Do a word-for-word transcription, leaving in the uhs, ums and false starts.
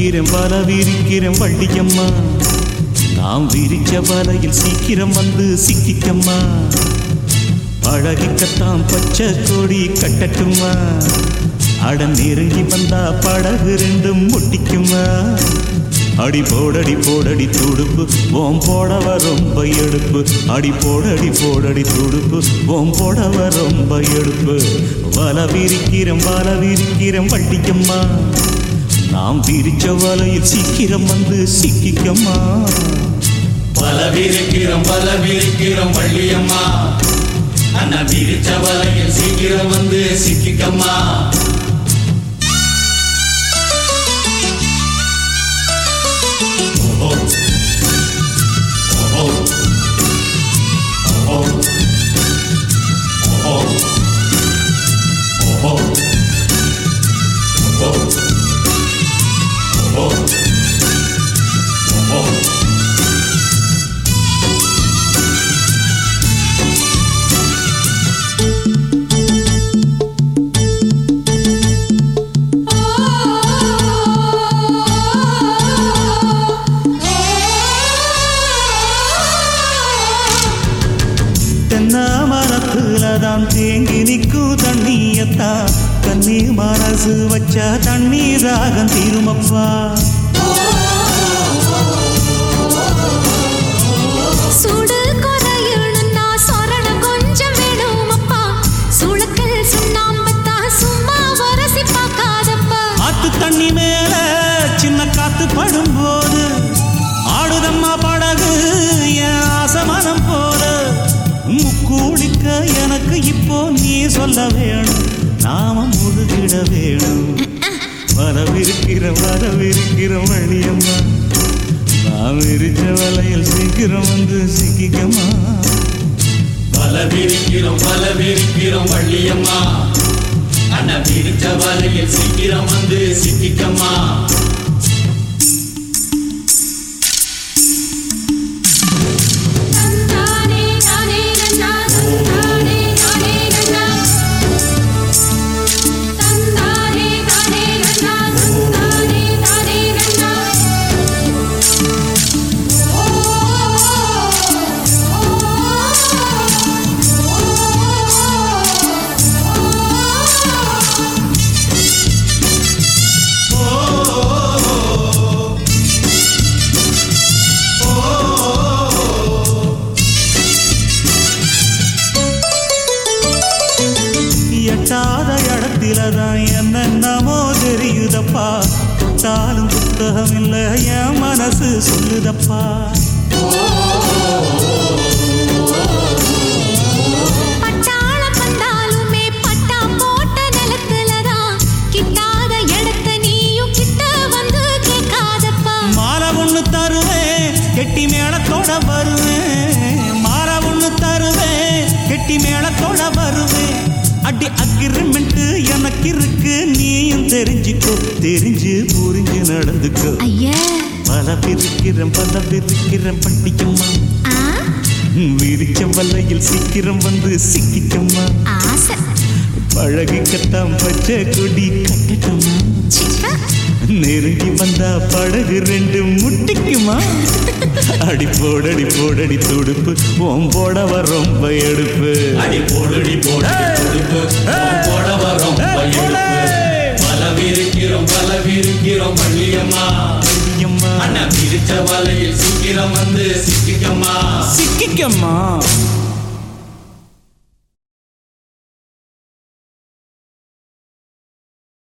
விரிக்கிறேன் வல விரிக்கிறேன் வள்ளியம்மா நாம் விரிச்ச வலையில் சீக்கிரம் வந்து சிக்கிக்கம்மா பழகிக்கத்தான் பச்சை கொடி கட்டட்டுமா அட நெருங்கி வந்தா படகு ரெண்டும் முட்டிக்குமா அடி போடடி போடடி துடுப்பு ஓம் போடவ ரொம்ப எடுப்பு அடி போடடி போடடி துடுப்பு ஓம் போடவ ரொம்ப எடுப்பு வல விரிக்கிறேன் வல விரிக்கிறேன் வள்ளியம்மா நாம் விரிச்ச வலையில் சீக்கிரம் வந்து சிக்கிக்கம்மா வல விரிக்கிறோம் வல விரிக்கிறோம் வள்ளியம்மா அண்ணா விரிச்ச வலையில் சீக்கிரம் வந்து சிக்கிக்கம்மா மரத்துலதான் தேங்கி நிற்கும் தண்ணியத்தா கண்ணி மனசு வச்சா தண்ணீராகம் தீருமப்பா சுடு குறையுன்னா சொரண கொஞ்சம் வேணுமப்பா சுளுக்கல் சுண்ணாம்பத்தா சும்மா வரசி பார்க்காதப்பா ஆத்து தண்ணி மேல சின்ன காத்து படும்போது ஆடுதம்மா படகு என் ஆசமனம் போல முக்கூடிக்க எனக்கு இப்போ நீ சொல்ல வேணும் நாம முழுகிட வேணும் வரவிருக்கிற வரவிருக்கிற வழியம்மா நாம் விரிச்ச வலையில் சீக்கிரம் வந்து சிக்கிக்கம்மா வல விரிக்கிறோம் வல விரிக்கிறோம் வள்ளியம்மா அண்ணா விரிச்ச வலையில் சீக்கிரம் வந்து சிக்கிக்கம்மா எட்டாத இடத்தில்தான் என்னென்னமோ தெரியுதப்பா தொட்டாலும் புத்தகம் இல்லை என் மனசு சொல்லுதப்பா பட்டாளம் வந்தாலுமே பட்டா போட்ட நிலத்துலதான் கிட்டாத இடத்த நீயும் கிட்ட வந்து கேட்காதப்பா மாலை ஒண்ணு தருவேன் கெட்டி மேளத்தோட வருவேன் மாலை ஒண்ணு தருவேன் கெட்டி மேளத்தோட வருவேன் அடி அக்ரிமெண்ட் எனக்கு இருக்கு நீயும் தெரிஞ்சுக்கோ தெரிஞ்சு புரிஞ்சு நடந்துக்கோ ஐயா பல பிரிக்கிறேன் பல பிரிக்கிறேன் பட்டிக்கம்மா விரிச்ச வலையில் சீக்கிரம் வந்து சிக்கிக்கம்மா ஆசை பழகிக்கத்தான் பச்சை கொடி கட்டட்டுமா நெருங்கி வந்தா படகு ரெண்டு முட்டிக்குமா அடி போடடி போடடி துடுப்பு ஓம் போடவ ரொம்ப எடுப்பு அடி போடடி போடடி துடுப்பு ஓம் போடவ ரொம்ப எடுப்பு வல விரிக்கிறோம் வல விரிக்கிறோம் வள்ளியம்மா வள்ளியம்மா அண்ணா விரிச்ச வலையில் சீக்கிரம் வந்து சிக்கிக்கம்மா சிக்கிக்கம்மா